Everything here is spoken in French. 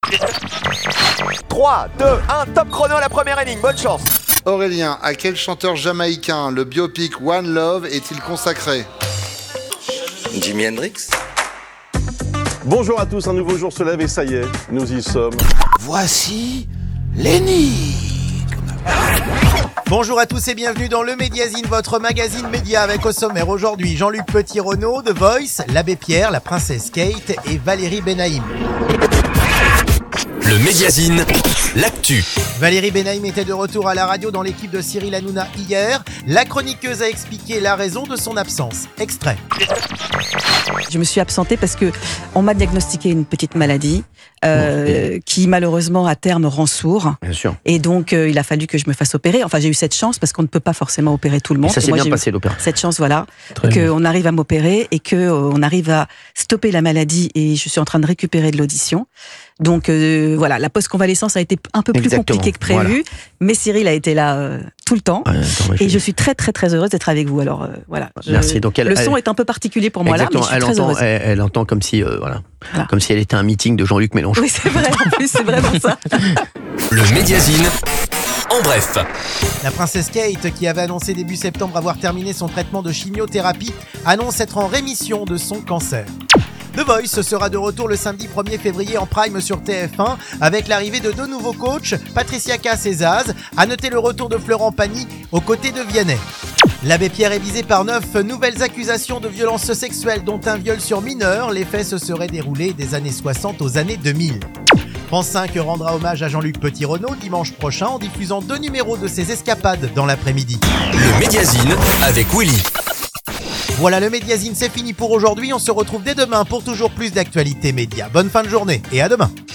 3, 2, 1, top chrono à la première énigme, bonne chance. Aurélien, à quel chanteur jamaïcain le biopic One Love est-il consacré? Jimi Hendrix. Bonjour à tous, un nouveau jour se lève et ça y est, nous y sommes. Voici l'énigme. Bonjour à tous et bienvenue dans le Médiazine, votre magazine média avec au sommaire aujourd'hui Jean-Luc Petit-Renaud, The Voice, l'abbé Pierre, la princesse Kate et Valérie Benaïm. Le Médiazine, l'actu. Valérie Benaïm était de retour à la radio dans l'équipe de Cyril Hanouna hier. La chroniqueuse a expliqué la raison de son absence. Extrait. Je me suis absentée parce que on m'a diagnostiqué une petite maladie qui malheureusement à terme rend sourd. Bien sûr. Et donc il a fallu que je me fasse opérer. Enfin j'ai eu cette chance parce qu'on ne peut pas forcément opérer tout le monde. Et ça s'est moi, bien passé l'opération. Cette chance voilà, qu'on arrive à m'opérer et qu'on arrive à stopper la maladie et je suis en train de récupérer de l'audition. Donc voilà, la post-convalescence a été un peu plus compliquée que prévu, voilà. Mais Cyril a été là tout le temps et je suis très très très heureuse d'être avec vous. Alors voilà. Merci. Donc le son est un peu particulier pour moi là, mais je suis très heureuse. Elle entend comme si comme si elle était un meeting de Jean-Luc Mélenchon. Oui, c'est vrai. En plus, c'est vraiment ça. Le Médiazine. En bref. La princesse Kate, qui avait annoncé début septembre avoir terminé son traitement de chimiothérapie, annonce être en rémission de son cancer. The Voice sera de retour le samedi 1er février en prime sur TF1 avec l'arrivée de deux nouveaux coachs, Patricia Cass et Zaz. À noter le retour de Florent Pagny aux côtés de Vianney. L'abbé Pierre est visé par 9 nouvelles accusations de violences sexuelles dont un viol sur mineur. Les faits se seraient déroulés des années 60 aux années 2000. France 5 rendra hommage à Jean-Luc Petit-Renaud dimanche prochain en diffusant 2 numéros de ses escapades dans l'après-midi. Le Médiazine avec Willy. Voilà, le Médiazine, c'est fini pour aujourd'hui. On se retrouve dès demain pour toujours plus d'actualités médias. Bonne fin de journée et à demain.